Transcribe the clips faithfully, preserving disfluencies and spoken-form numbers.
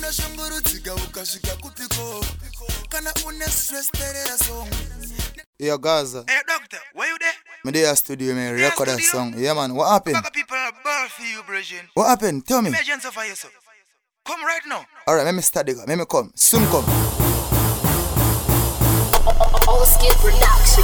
Yo, Gaza. Hey, doctor, where you there? Me there studio, me record a song. Yeah, man. What happened? Fuck people are ball for you, Bridget. What happened? Tell me. Emergency for you, sir. Come right now. Alright, let me start the Let me come. Soon come. All Skip Production.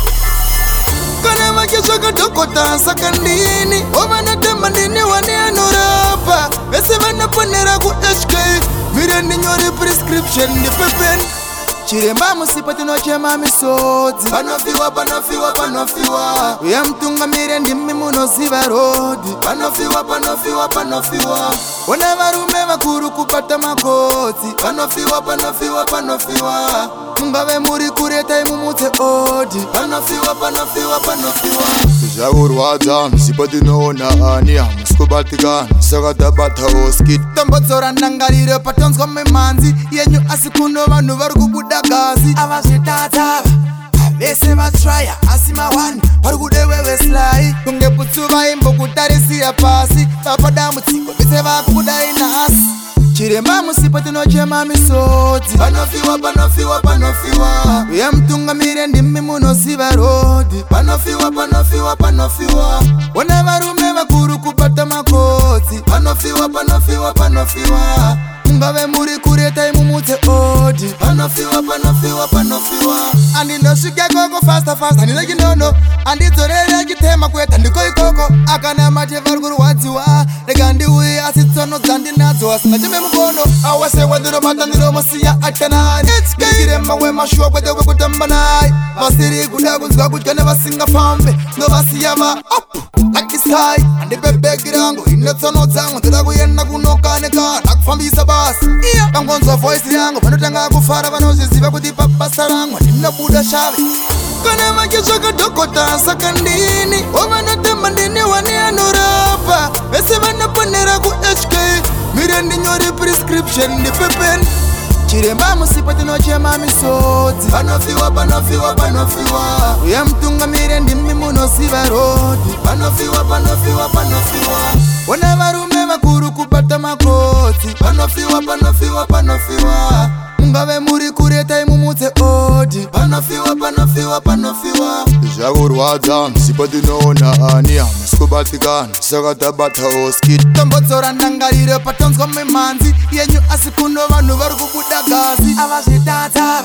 Kana makesho kadokota sakandini Omana temandini wane anorapa Bese vana ponera ku H K Mire ninyore prescription ni pepen Chiremba musipati no chema misodi Panofiwa, panofiwa, panofiwa Uya mtunga mire ndimi muno ziva rodi Panofiwa, panofiwa, panofiwa Wana varume makuru kupata makoti Panofiwa, panofiwa, panofiwa Mungawe muri kureta imumute odi Panofiwa, panofiwa, panofiwa Tujagurwa jam, sipati no na ania Muskubatika, sagata bata oskit Tambotsora nangarire patons kome manzi Yenyu asikuno vanu varukubuda gazi Avashitata Vese vatraya asima wani Parukudewe weslai Tunge putuva imbo kutarisi ya pasi Papadamu tiko vise vakubuda inasi Chiremba musipati no chema misoti Panofiwa, panofiwa, panofiwa Uya mtunga mire ndimi muno ziva rodi Panofiwa, panofiwa, panofiwa Wana varume makuru kupata makoti Panofiwa, panofiwa, panofiwa Mungawe muri kureta imumute odi Panofiwa, panofiwa, panofiwa Andi no shike koko fasta fasta Andi leki nono Andi zorele kitema kweta ndiko ikoko Akana mate varguru wadziwa Negandi ui asitsono zandi nadzo Asinga cheme mkono Awase waduro matandiro masiya atanani Nikire mawe mashua kwete we kutambanai Vasiri kudagunzga kuchkane vasinga fambe No vasiya va up Like sky Andi bebe girango Inetsono zango Tira kuyenda kunokane ka Nakufambisa basi Pangonzo voice yango Vanotanga kufara vanoziziva kuti papasa rango Nina buda shave Kana makesho kadokota sakandini Omana temandini wane anorapa Vese vana ponera ku H K Mire ninyore prescription ni pepen Chiremba musipati no chema misoti Panofiwa, panofiwa, panofiwa Uya mtunga mire ndimi muno ziva rodi Panofiwa, panofiwa, panofiwa Wana varume makuru kupata makoti Panofiwa, panofiwa, panofiwa Mungawe muri kureta imumute odi Panofiwa, panofiwa, panofiwa Tujagurwa jam, sipati no na ania Muskubatika, sagata bata oskit Tambotsora nangarire patons kome manzi Yenyu asikuno vanu varukubuda gazi Avashitata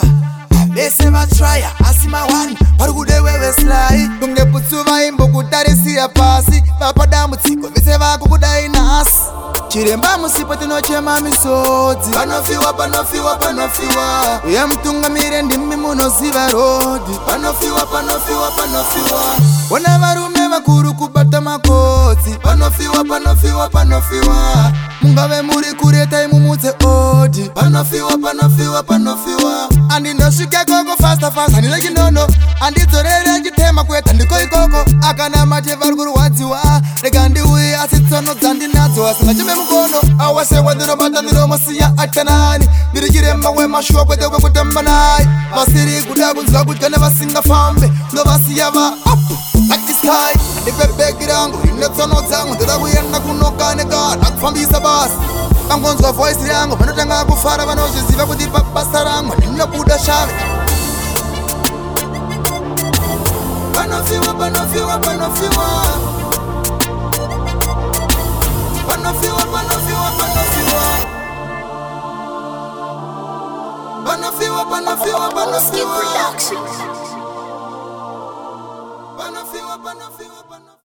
Vese vatraya asima wani Parukudewe weslai Tunge putuva imbo kutarisi ya pasi Papadamu tiko vise vakukuda inasi Chiremba musipati no chema misoti Panofiwa, panofiwa, panofiwa Uya mtunga mire ndimi muno ziva rodi Panofiwa, panofiwa, panofiwa Wana varume makuru kupata makoti Panofiwa, panofiwa, panofiwa Mungawe muri kureta imumute odi Panofiwa, panofiwa, panofiwa Andi no shike koko fasta fasta Andi leki nono Andi zorele kitema kweta ndiko ikoko Akana mate varguru wadziwa Negandi ui asitsono zandi nadzo Asinga cheme mkono Awase waduro matandiro masiya atanani Birigire mawe mashua kwete we kutambanai Vasiri kudagunzga kuchkane vasinga fambe No vasiya va up Like sky Andi bebe girango Inetsono zango Tira kuyenda kunokane ka Nakufambisa basi Pangonzwa voice yango Vanotanga kufara vanoziziva kuti papasa rango Nina buda shave Panofiwa, panofiwa, panofiwa Panofiwa, panofiwa, panofiwa Panofiwa, panofiwa, panofiwa All Skip Production. Panofiwa, panofiwa, panofiwa